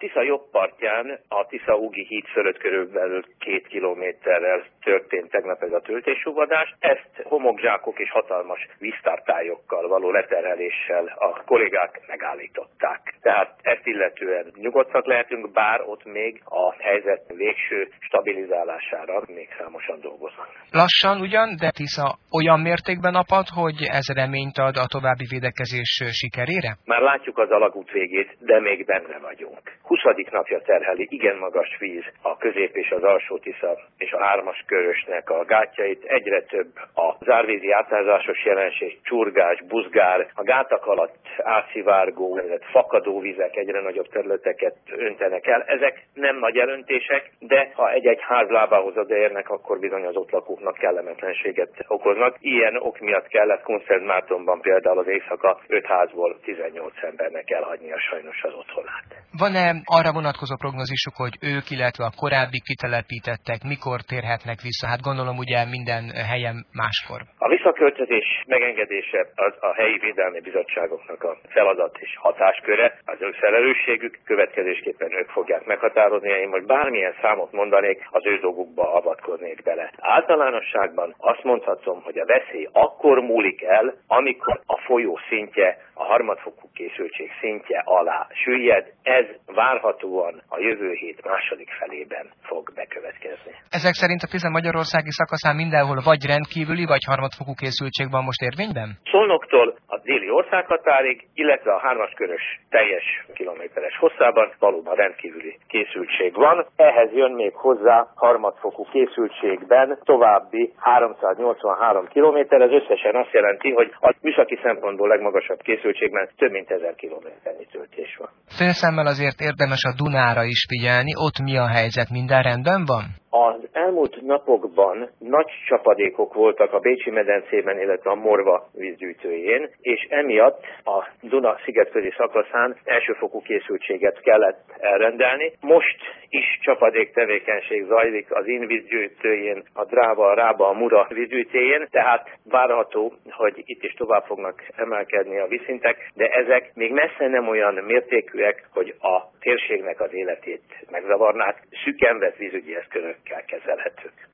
Tisza jobb partján, a Tisza-Ugi híd fölött körülbelül 2 kilométerrel történt tegnap ez a töltéssúvadás. Ezt homokzsákok és hatalmas víztártályokkal való letereléssel a kollégák megállították. Tehát ezt illetően nyugodtak lehetünk, bár ott még a helyzet végső stabilizálására még számosan dolgoznak. Lassan ugyan, de Tisza olyan mértékben apad, hogy ez reményt ad a további védekezés sikerére? Már látjuk az alagút végét, de még benne vagyunk. 20. napja terheli igen magas víz a közép és az alsó Tisza és a 3-as körösnek a gátjait. Egyre több a zárvízi átázásos jelenség, csurgás, buzgár, a gátak alatt átszivárgó, fakadó vizek egyre nagyobb területeket öntenek el. Ezek nem nagy elöntések, de ha egy-egy ház lábához odaérnek, akkor bizony az ott lakóknak kellemetlenséget okoznak. Ilyen ok miatt kellett Kunszentmártonban például az éjszaka 5 házból 18 embernek elhagynia sajnos az otthonát. Van-e arra vonatkozó prognózisuk, hogy ők, illetve a korábbi kitelepítettek mikor térhetnek vissza? Hát gondolom ugye minden helyen máskor. A visszaköltözés megengedése az a helyi védelmi bizottságoknak a feladat és hatásköre, az ő felelősségük, következésképpen ők fogják meghatározni. Én most bármilyen számot mondanék, az ő dolgukba avatkoznék bele. Általánosságban azt mondhatom, hogy a veszély akkor múlik el, amikor a folyó szintje, a harmadfokú készültség szintje alá süllyed. Ez várhatóan a jövő hét második felében fog bekövetkezni. Ezek szerint a Tisza magyarországi szakaszán mindenhol vagy rendkívüli, vagy harmadfokú készültség van most érvényben? Szolnoktól a déli országhatárig, illetve a 3-as körös teljes kilométeres hosszában valóban rendkívüli készültség van. Ehhez jön még hozzá harmadfokú készültségben további 383 kilométer. Ez összesen azt jelenti, hogy a műszaki szempontból legmagasabb készültségben több mint 1000 kilométernyi töltés van. Félszemmel azért érdemes a Dunára is figyelni. Ott mi a helyzet? Minden rendben van? Az elmúlt napokban nagy csapadékok voltak a Bécsi-medencében, illetve a Morva vízgyűjtőjén, és emiatt a Duna-szigetközi szakaszán elsőfokú készültséget kellett elrendelni. Most is csapadék tevékenység zajlik az Inn vízgyűjtőjén, a Dráva, a Rába, a Mura vízgyűjtőjén, tehát várható, hogy itt is tovább fognak emelkedni a vízszintek, de ezek még messze nem olyan mértékűek, hogy a térségnek az életét megzavarnák, szüken vett vízügyi eszközökkel kezelhetők.